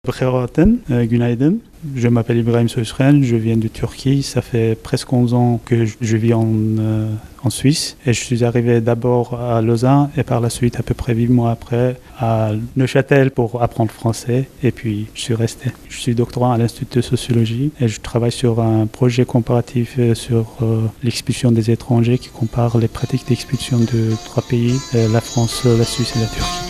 Günaydın. Je m'appelle Ibrahim Soysren, je viens de Turquie. Ça fait presque 11 ans que je vis en Suisse. Et je suis arrivé d'abord à Lausanne et par la suite, à peu près 8 mois après, à Neuchâtel pour apprendre français. Et puis, je suis resté. Je suis doctorant à l'Institut de sociologie et je travaille sur un projet comparatif sur l'expulsion des étrangers qui compare les pratiques d'expulsion de 3 pays, la France, la Suisse et la Turquie.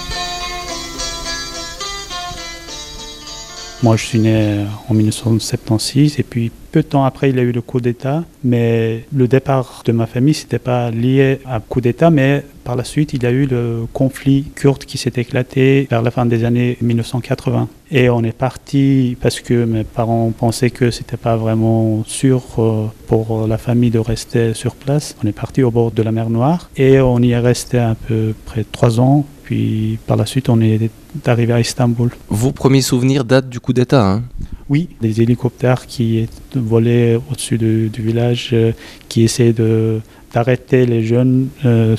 Moi, je suis né en 1976 et puis peu de temps après, il y a eu le coup d'État. Mais le départ de ma famille, ce n'était pas lié à un coup d'État, mais par la suite, il y a eu le conflit kurde qui s'est éclaté vers la fin des années 1980. Et on est parti parce que mes parents pensaient que ce n'était pas vraiment sûr pour la famille de rester sur place. On est parti au bord de la mer Noire et on y est resté à peu près 3 ans. Puis par la suite, on est arrivé à Istanbul. Vos premiers souvenirs datent du coup d'État, hein? Oui, des hélicoptères qui volaient au-dessus du village, qui essayaient d'arrêter les jeunes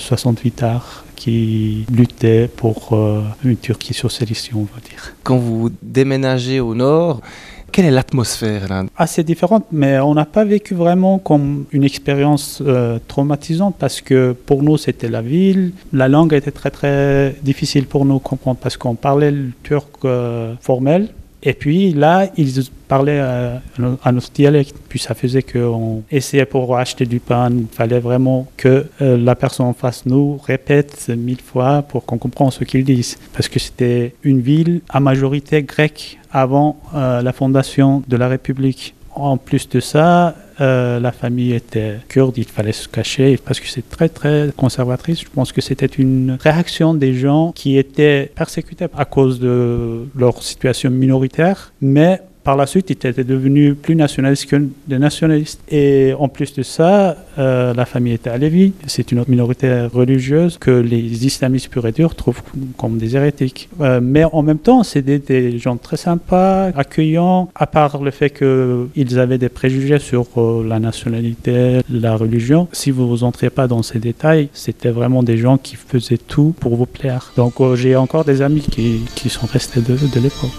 68 arts qui luttaient pour une Turquie socialiste, on va dire. Quand vous déménagez au nord, quelle est l'atmosphère là? Assez différente, mais on n'a pas vécu vraiment comme une expérience traumatisante parce que pour nous c'était la ville. La langue était très très difficile pour nous comprendre parce qu'on parlait le turc formel. Et puis là, ils parlaient à notre dialecte. Puis ça faisait qu'on essayait pour acheter du pain. Il fallait vraiment que la personne en face nous répète 1000 fois pour qu'on comprenne ce qu'ils disent. Parce que c'était une ville à majorité grecque avant la fondation de la République. En plus de ça, la famille était kurde, il fallait se cacher parce que c'est très très conservatrice. Je pense que c'était une réaction des gens qui étaient persécutés à cause de leur situation minoritaire, mais par la suite, ils étaient devenus plus nationalistes que des nationalistes. Et en plus de ça, la famille était alévie. C'est une autre minorité religieuse que les islamistes purs et durs trouvent comme des hérétiques. Mais en même temps, c'était des gens très sympas, accueillants, à part le fait qu'ils avaient des préjugés sur la nationalité, la religion. Si vous ne entriez pas dans ces détails, c'était vraiment des gens qui faisaient tout pour vous plaire. Donc j'ai encore des amis qui sont restés de l'époque.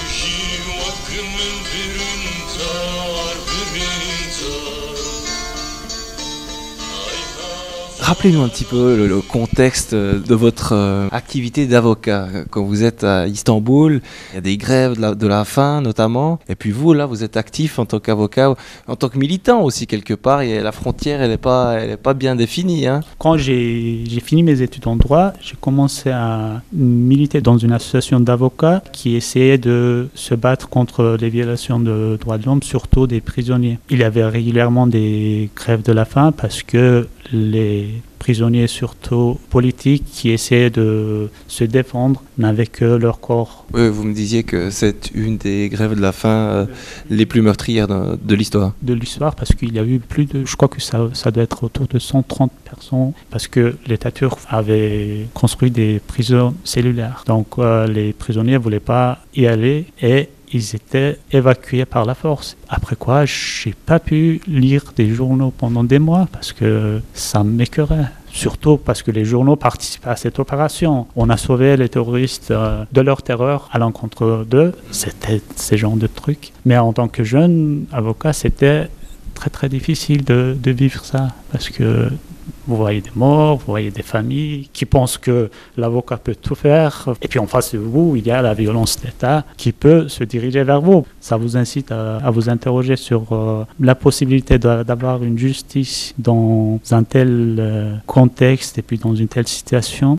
Rappelez-nous un petit peu le contexte de votre activité d'avocat. Quand vous êtes à Istanbul, il y a des grèves de la faim notamment. Et puis vous, là, vous êtes actif en tant qu'avocat, en tant que militant aussi quelque part. Et la frontière, elle n'est pas bien définie, hein. Quand j'ai fini mes études en droit, j'ai commencé à militer dans une association d'avocats qui essayait de se battre contre les violations de droits de l'homme, surtout des prisonniers. Il y avait régulièrement des grèves de la faim parce que les prisonniers, surtout politiques, qui essayaient de se défendre, n'avaient que leur corps. Oui, vous me disiez que c'est une des grèves de la faim les plus meurtrières de l'histoire. De l'histoire, parce qu'il y a eu je crois que ça doit être autour de 130 personnes, parce que l'État turc avait construit des prisons cellulaires. Donc les prisonniers ne voulaient pas y aller et ils étaient évacués par la force. Après quoi, je n'ai pas pu lire des journaux pendant des mois parce que ça m'écœurait. Surtout parce que les journaux participaient à cette opération. On a sauvé les terroristes de leur terreur à l'encontre d'eux. C'était ces genres de trucs. Mais en tant que jeune avocat, c'était très très difficile de vivre ça parce que vous voyez des morts, vous voyez des familles qui pensent que l'avocat peut tout faire. Et puis en face de vous, il y a la violence d'État qui peut se diriger vers vous. Ça vous incite à vous interroger sur la possibilité d'avoir une justice dans un tel contexte et puis dans une telle situation.